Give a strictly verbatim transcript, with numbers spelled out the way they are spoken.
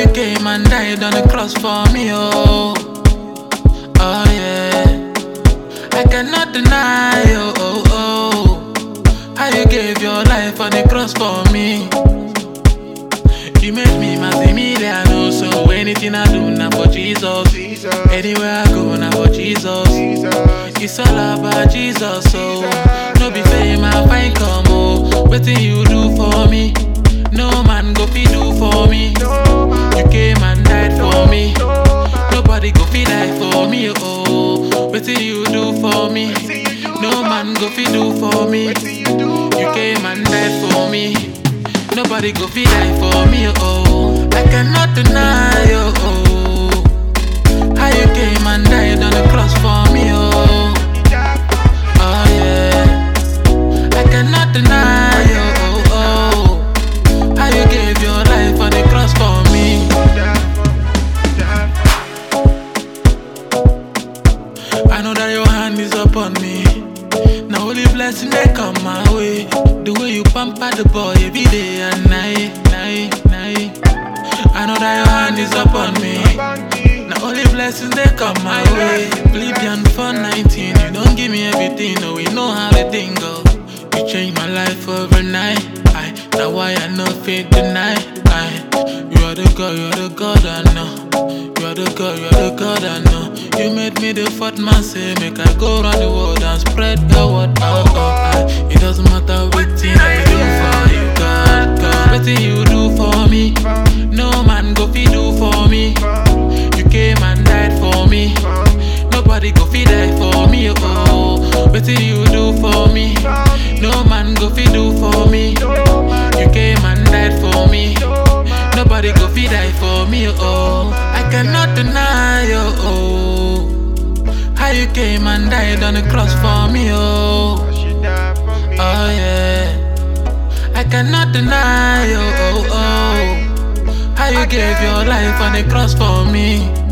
you came and died on the cross for me, oh. Oh yeah, I cannot deny, oh, oh, oh. How you gave your life on the cross for me. You made me multi-million, so anything I do now for Jesus. Jesus. Anywhere I go now for Jesus. Jesus. It's all about Jesus, so Jesus. No be fame I find come, oh. Wetin you do for me, no man go fi do for me. No man. You came and died for me. No Nobody go fi die for me, oh. Wetin you do for me, no man go fi do for me. You came and died for me. Nobody go fi die for me, oh. I cannot deny, oh, oh. How you came and died on the cross for me, oh. Oh yeah, I cannot deny, oh, oh, oh. How you gave your life on the cross for me. I know that your hand is upon me. Now only blessing they come my way. The way you pamper the boy every day and night, night, night. I know that your hand is upon me. Now only blessings they come my way. Oblivion for nineteen, you don't give me everything, no we know how the thing go. You changed my life overnight. I now why I know fit deny. I you are the God, you are the God I know. You are the God, you are the God I know. You made me the fourth man, say make I go around the world and spread the word out. Oh, I, it doesn't matter what thing I do for you, God, God. What thing you do for me, no man go fi do for me. You came and died for me. Nobody go fi die for me, oh. What thing you do for me, no man go fi do for me. You came and died for me. Nobody go fi die for me, oh. I cannot deny, oh, oh. How you came and died on the cross for me, oh. Oh yeah, I cannot deny, oh, oh, oh. How you gave your life on the cross for me.